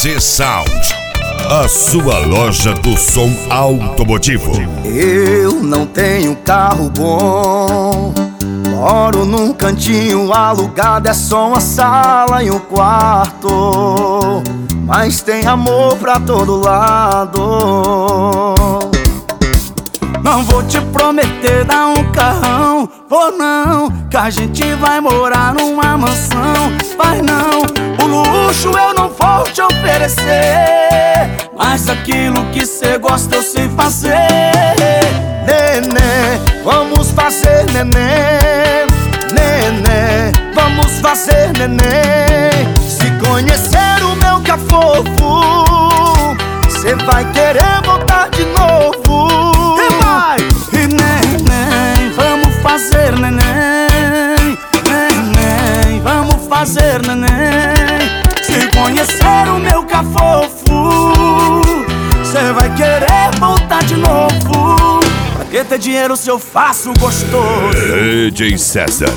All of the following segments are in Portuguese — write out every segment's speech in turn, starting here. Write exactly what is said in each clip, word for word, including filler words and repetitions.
C Sound, a sua loja do som automotivo. Eu não tenho carro bom, moro num cantinho alugado, é só uma sala e um quarto, mas tem amor pra todo lado. Não vou te prometer dar um carrão, vou não, que a gente vai morar numa mansão. Vai não, o luxo eu não vou te oferecer, mas aquilo que cê gosta eu sei fazer. Nenê, vamos fazer nenê, nenê, vamos fazer nenê. Se conhecer o meu cafofo, cê vai querer voltar de novo. E vai! E neném, vamos fazer neném, neném, vamos fazer neném. Se conhecer o meu cafofo, cê vai querer voltar de novo. Pra que ter dinheiro se eu faço gostoso? D J César.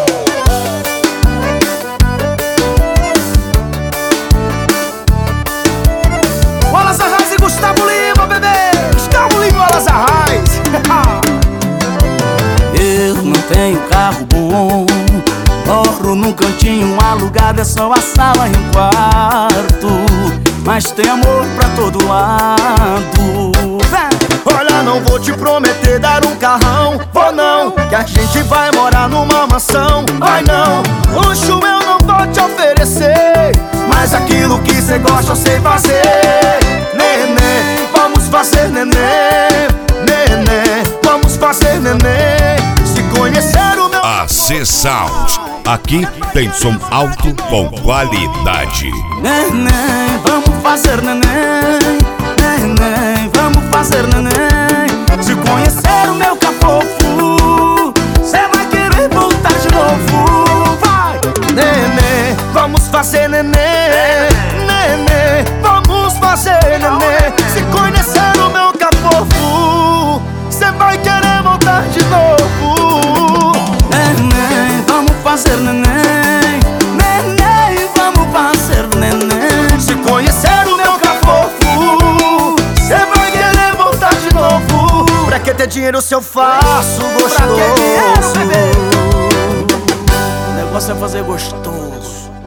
Wallace Arraes e Gustavo Lima, bebê! Gustavo Lima e Wallace Arraes. Eu não tenho carro bom, moro num cantinho alugado, é só a sala e um quarto, mas tem amor pra todo lado. Olha, não vou te prometer dar um carrão, vou não, que a gente vai morar numa mansão. Vai não, luxo eu não vou te oferecer, mas aquilo que cê gosta eu sei fazer. Nenê, vamos fazer nenê, nenê, vamos fazer nenê. Se conhecer o meu... A C Sound, aqui tem som alto com qualidade. Neném, vamos fazer neném, neném, vamos fazer neném. Se conhecer o meu cafofo, cê vai querer voltar de novo. Vai! Neném, vamos fazer neném, neném, vamos fazer neném. Se conhecer o meu cafofo, cê vai querer voltar de novo. Neném, vamos fazer neném, neném, vamos fazer neném. Se conhecer o meu cafofo, cê vai querer voltar de novo. Pra que ter dinheiro se eu faço gostoso? Pra que dinheiro, bebê? O negócio é fazer gostoso.